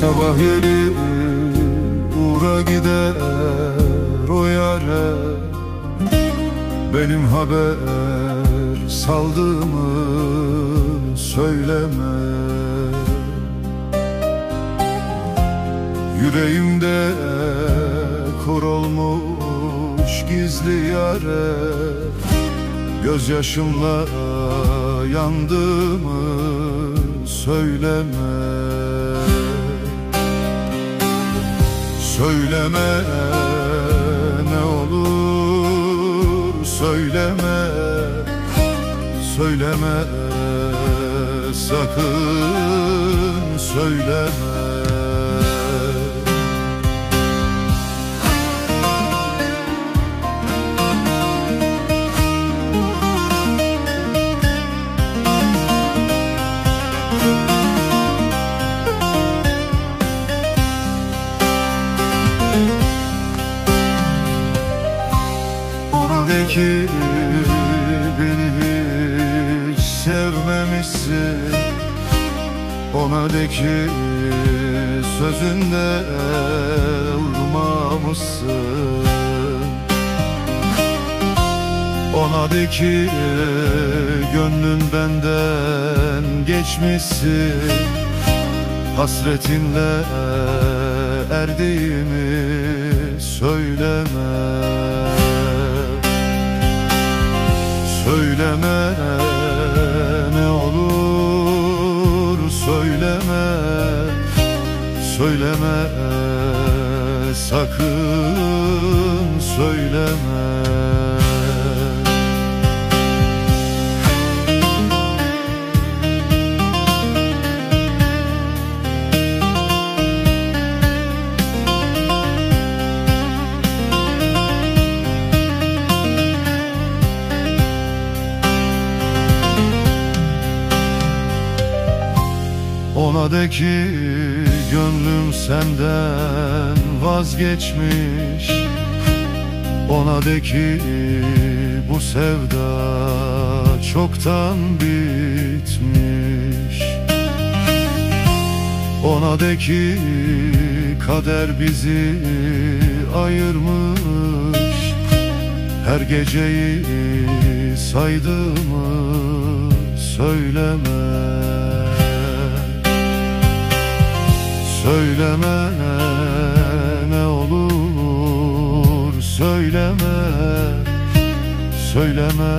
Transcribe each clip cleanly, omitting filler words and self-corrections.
Sabah yeri uğra gider o yare, benim haber saldığımı söyleme. Yüreğimde kor olmuş gizli yare, gözyaşımla yandığımı söyleme. Söyleme ne olur söyleme, söyleme sakın söyleme. De ki beni hiç sevmemişsin, ona de ki sözünde durmamışsın. Ona de ki gönlün benden geçmişsin, hasretinle erdiğimi söyleme. Söyleme ne olur söyleme, söyleme sakın söyleme. Ona de ki gönlüm senden vazgeçmiş, ona de ki bu sevda çoktan bitmiş. Ona de ki kader bizi ayırmış, her geceyi saydığımı söyleme. Söyleme ne olur söyleme, söyleme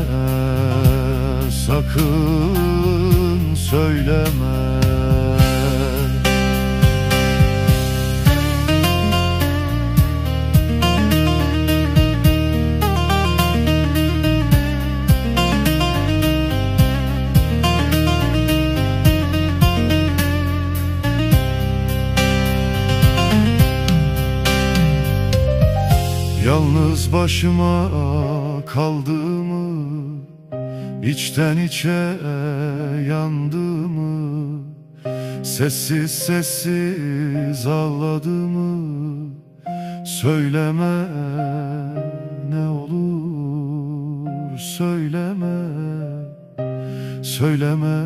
sakın söyleme. Yalnız başıma kaldığımı, içten içe yandığımı, sessiz sessiz ağladığımı söyleme ne olur söyleme, söyleme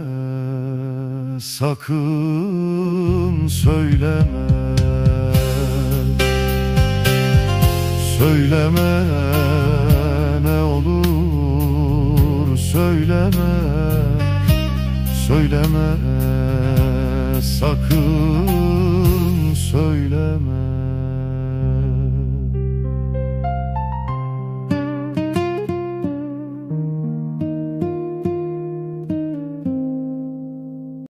sakın söyleme. Söyleme ne olur söyleme, söyleme sakın söyleme.